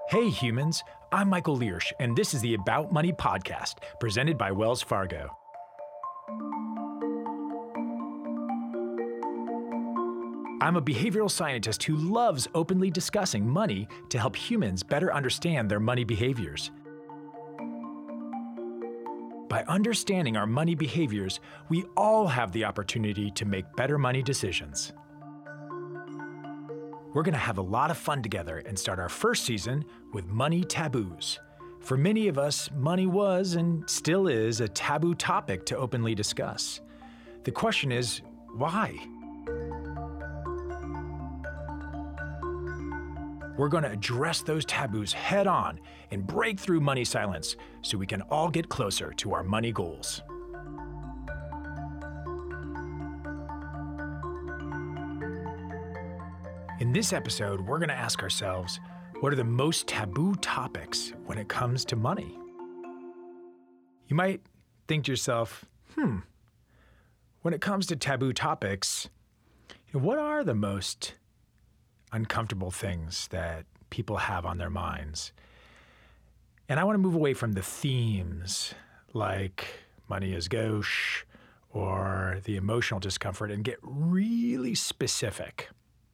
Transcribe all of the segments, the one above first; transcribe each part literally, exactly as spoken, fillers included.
Hey humans, I'm Michael Learsh, and this is the About Money podcast, presented by Wells Fargo. I'm a behavioral scientist who loves openly discussing money to help humans better understand their money behaviors. By understanding our money behaviors, we all have the opportunity to make better money decisions. We're going to have a lot of fun together and start our first season with Money Taboos. For many of us, money was and still is a taboo topic to openly discuss. The question is, why? We're going to address those taboos head on and break through money silence so we can all get closer to our money goals. In this episode, we're going to ask ourselves, what are the most taboo topics when it comes to money? You might think to yourself, hmm, when it comes to taboo topics, you know, what are the most uncomfortable things that people have on their minds? And I want to move away from the themes like money is gauche or the emotional discomfort and get really specific.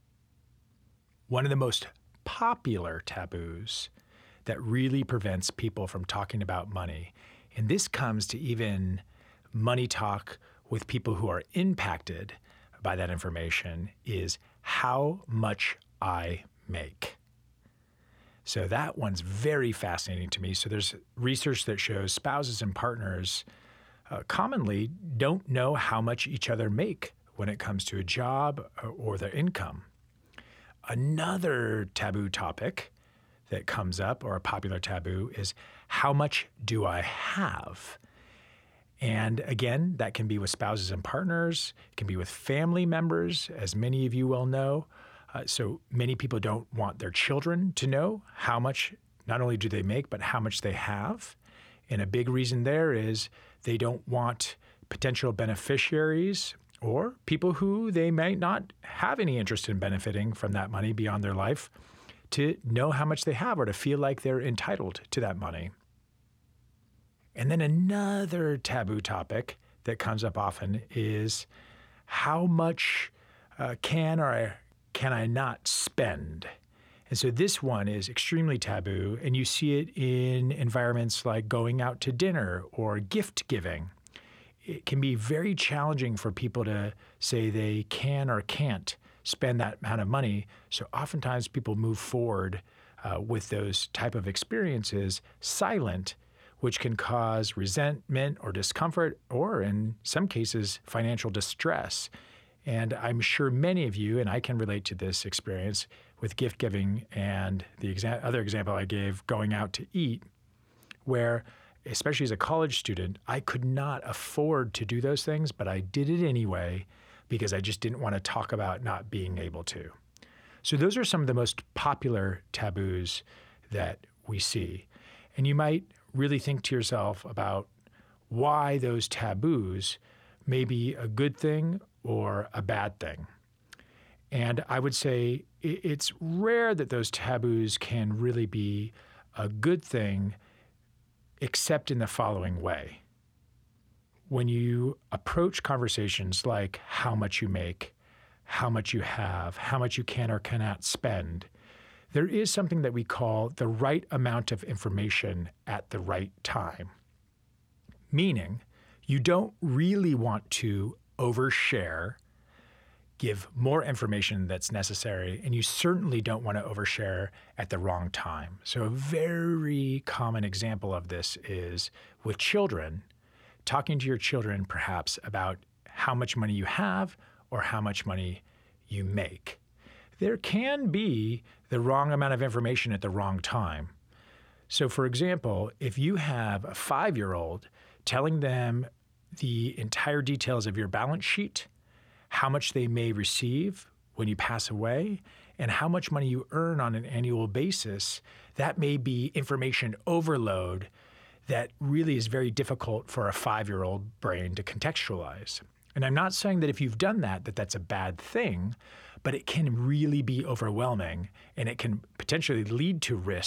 One of the most popular taboos that really prevents people from talking about money, and this comes to even money talk with people who are impacted by that information, is how much I make. So that one's very fascinating to me. So there's research that shows spouses and partners uh, commonly don't know how much each other make when it comes to a job or, or their income. Another taboo topic that comes up, or a popular taboo, is how much do I have? And again, that can be with spouses and partners. It can be with family members, as many of you well know. Uh, so many people don't want their children to know how much, not only do they make, but how much they have. And a big reason there is they don't want potential beneficiaries or people who they might not have any interest in benefiting from that money beyond their life to know how much they have or to feel like they're entitled to that money. And then another taboo topic that comes up often is how much uh, can or can I not spend? And so this one is extremely taboo, and you see it in environments like going out to dinner or gift giving. It can be very challenging for people to say they can or can't spend that amount of money. So oftentimes people move forward uh, with those type of experiences silent, which can cause resentment or discomfort, or in some cases, financial distress. And I'm sure many of you, and I can relate to this experience with gift giving and the exa- other example I gave, going out to eat, where especially as a college student, I could not afford to do those things, but I did it anyway because I just didn't want to talk about not being able to. So those are some of the most popular taboos that we see. And you might really think to yourself about why those taboos may be a good thing or a bad thing. And I would say it's rare that those taboos can really be a good thing, except in the following way. When you approach conversations like how much you make, how much you have, how much you can or cannot spend, there is something that we call the right amount of information at the right time. Meaning, you don't really want to overshare, give more information that's necessary, and you certainly don't want to overshare at the wrong time. So a very common example of this is with children, talking to your children perhaps about how much money you have or how much money you make. There can be the wrong amount of information at the wrong time. So for example, if you have a five-year-old telling them the entire details of your balance sheet, how much they may receive when you pass away, and how much money you earn on an annual basis, that may be information overload that really is very difficult for a five-year-old brain to contextualize. And I'm not saying that if you've done that, that that's a bad thing, but it can really be overwhelming, and it can potentially lead to risk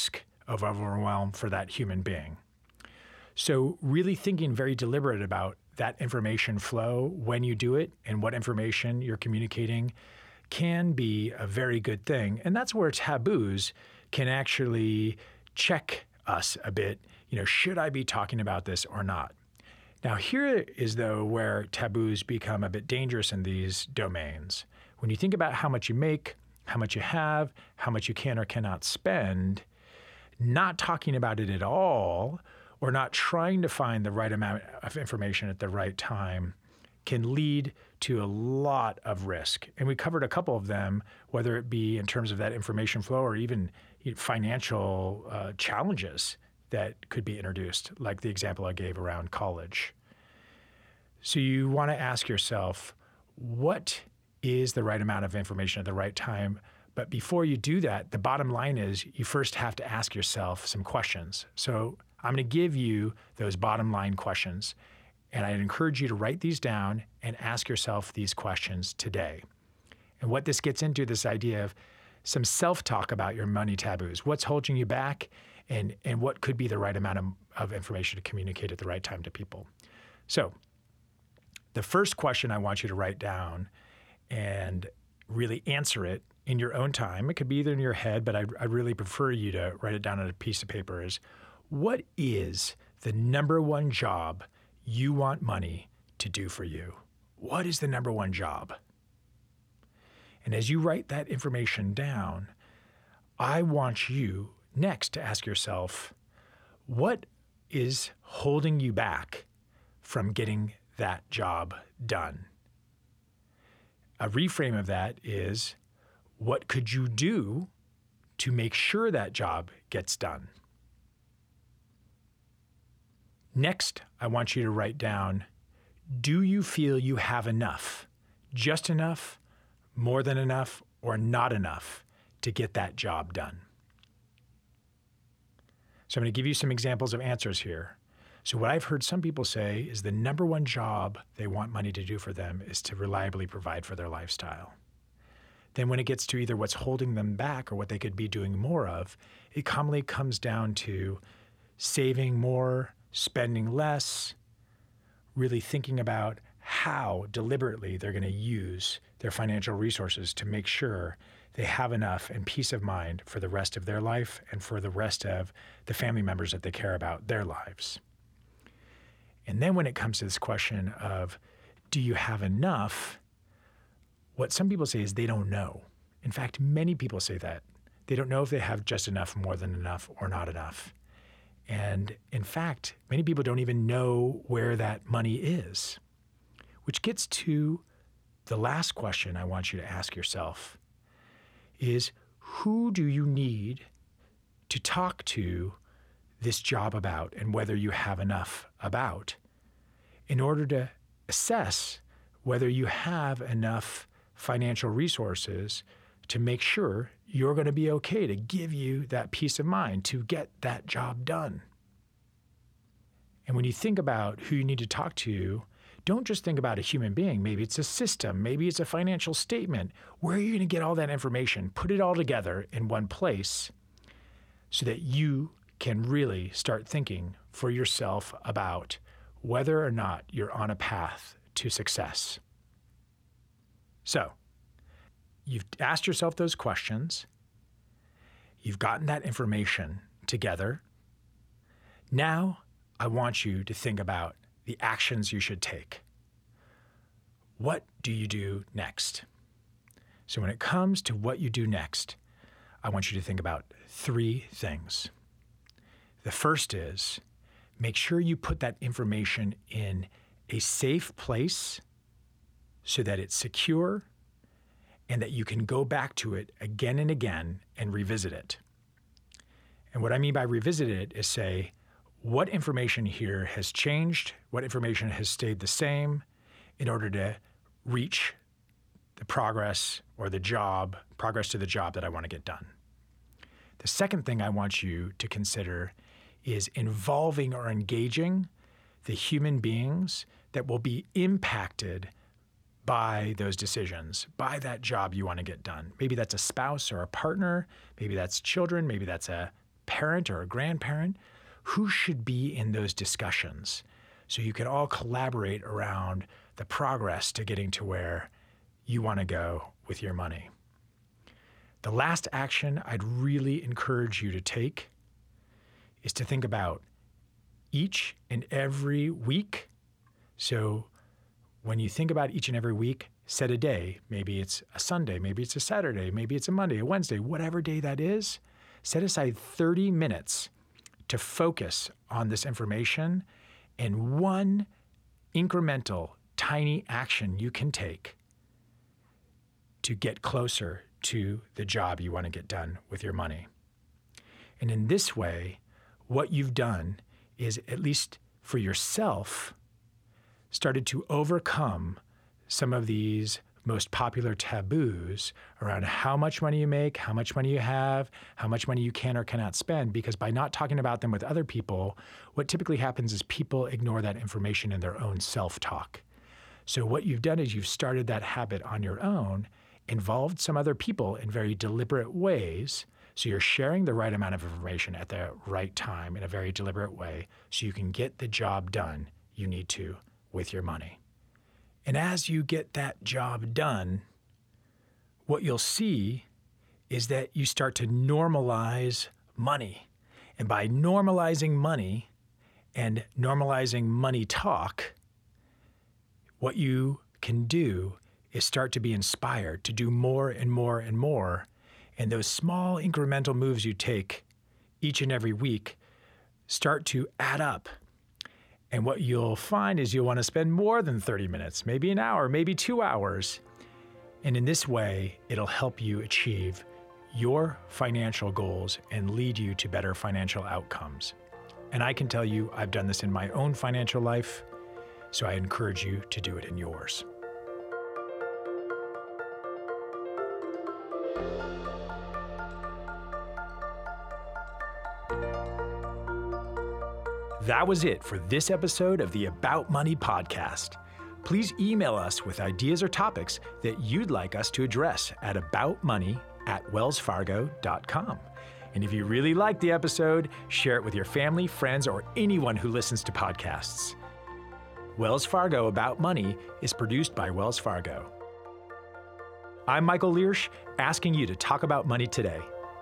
of overwhelm for that human being. So really thinking very deliberate about that information flow when you do it and what information you're communicating can be a very good thing. And that's where taboos can actually check us a bit. You know, should I be talking about this or not? Now, here is, though, where taboos become a bit dangerous in these domains. When you think about how much you make, how much you have, how much you can or cannot spend, not talking about it at all or not trying to find the right amount of information at the right time can lead to a lot of risk. And we covered a couple of them, whether it be in terms of that information flow or even financial uh, challenges that could be introduced, like the example I gave around college. So you want to ask yourself, what is the right amount of information at the right time? But before you do that, the bottom line is you first have to ask yourself some questions. So I'm going to give you those bottom line questions, and I'd encourage you to write these down and ask yourself these questions today. And what this gets into, this idea of some self-talk about your money taboos. What's holding you back, and, and what could be the right amount of, of information to communicate at the right time to people. So the first question I want you to write down and really answer it in your own time. It could be either in your head, but I, I really prefer you to write it down on a piece of paper is, what is the number one job you want money to do for you? What is the number one job? And as you write that information down, I want you next to ask yourself, what is holding you back from getting that job done? A reframe of that is, what could you do to make sure that job gets done? Next, I want you to write down, do you feel you have enough, just enough, more than enough, or not enough to get that job done? So I'm going to give you some examples of answers here. So what I've heard some people say is the number one job they want money to do for them is to reliably provide for their lifestyle. Then when it gets to either what's holding them back or what they could be doing more of, it commonly comes down to saving more, spending less, really thinking about how deliberately they're going to use their financial resources to make sure they have enough and peace of mind for the rest of their life and for the rest of the family members that they care about, their lives. And then when it comes to this question of, do you have enough? What some people say is they don't know. In fact, many people say that. They don't know if they have just enough, more than enough, or not enough. And in fact, many people don't even know where that money is, which gets to the last question I want you to ask yourself is, who do you need to talk to this job about and whether you have enough about in order to assess whether you have enough financial resources to make sure you're going to be okay to give you that peace of mind to get that job done. And when you think about who you need to talk to, don't just think about a human being. Maybe it's a system. Maybe it's a financial statement. Where are you going to get all that information? Put it all together in one place so that you can really start thinking for yourself about whether or not you're on a path to success. So, you've asked yourself those questions. You've gotten that information together. Now, I want you to think about the actions you should take. What do you do next? So when it comes to what you do next, I want you to think about three things. The first is, make sure you put that information in a safe place so that it's secure and that you can go back to it again and again and revisit it. And what I mean by revisit it is say, what information here has changed, what information has stayed the same in order to reach the progress or the job, progress to the job that I want to get done. The second thing I want you to consider is involving or engaging the human beings that will be impacted by those decisions, by that job you want to get done. Maybe that's a spouse or a partner, maybe that's children, maybe that's a parent or a grandparent, who should be in those discussions so you can all collaborate around the progress to getting to where you want to go with your money. The last action I'd really encourage you to take is to think about each and every week. So when you think about each and every week, set a day. Maybe it's a Sunday, maybe it's a Saturday, maybe it's a Monday, a Wednesday, whatever day that is. Set aside thirty minutes to focus on this information and one incremental, tiny action you can take to get closer to the job you want to get done with your money. And in this way, what you've done is, at least for yourself, started to overcome some of these most popular taboos around how much money you make, how much money you have, how much money you can or cannot spend, because by not talking about them with other people, what typically happens is people ignore that information in their own self-talk. So what you've done is you've started that habit on your own, involved some other people in very deliberate ways, so you're sharing the right amount of information at the right time in a very deliberate way so you can get the job done you need to with your money. And as you get that job done, what you'll see is that you start to normalize money. And by normalizing money and normalizing money talk, what you can do is start to be inspired to do more and more and more. And those small incremental moves you take each and every week start to add up. And what you'll find is you'll want to spend more than thirty minutes, maybe an hour, maybe two hours. And in this way, it'll help you achieve your financial goals and lead you to better financial outcomes. And I can tell you, I've done this in my own financial life, so I encourage you to do it in yours. That was it for this episode of the About Money podcast. Please email us with ideas or topics that you'd like us to address at aboutmoney at wellsfargo dot com. And if you really liked the episode, share it with your family, friends, or anyone who listens to podcasts. Wells Fargo About Money is produced by Wells Fargo. I'm Michael Learsch, asking you to talk about money today.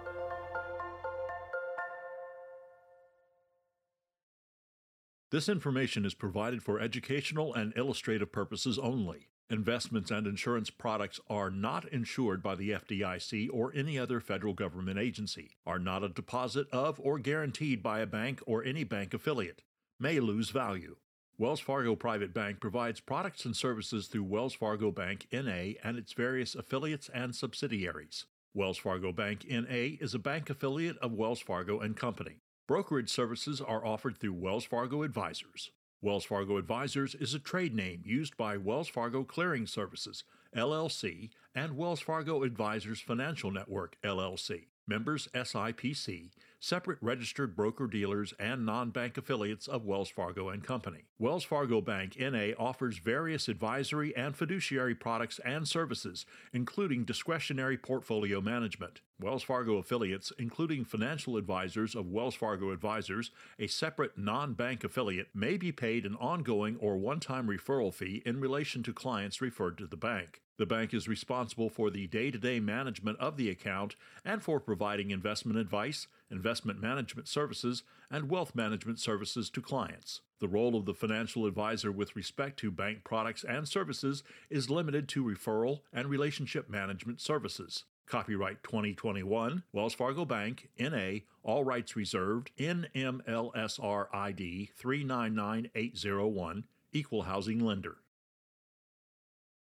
This information is provided for educational and illustrative purposes only. Investments and insurance products are not insured by the F D I C or any other federal government agency, are not a deposit of or guaranteed by a bank or any bank affiliate, may lose value. Wells Fargo Private Bank provides products and services through Wells Fargo Bank N A and its various affiliates and subsidiaries. Wells Fargo Bank N A is a bank affiliate of Wells Fargo and Company. Brokerage services are offered through Wells Fargo Advisors. Wells Fargo Advisors is a trade name used by Wells Fargo Clearing Services, L L C, and Wells Fargo Advisors Financial Network, L L C. Members S I P C, separate registered broker-dealers and non-bank affiliates of Wells Fargo and Company. Wells Fargo Bank N A offers various advisory and fiduciary products and services, including discretionary portfolio management. Wells Fargo affiliates, including financial advisors of Wells Fargo Advisors, a separate non-bank affiliate, may be paid an ongoing or one-time referral fee in relation to clients referred to the bank. The bank is responsible for the day-to-day management of the account and for providing investment advice, investment management services, and wealth management services to clients. The role of the financial advisor with respect to bank products and services is limited to referral and relationship management services. Copyright twenty twenty-one, Wells Fargo Bank, N A, all rights reserved, N M L S R I D three nine nine eight zero one, Equal Housing Lender.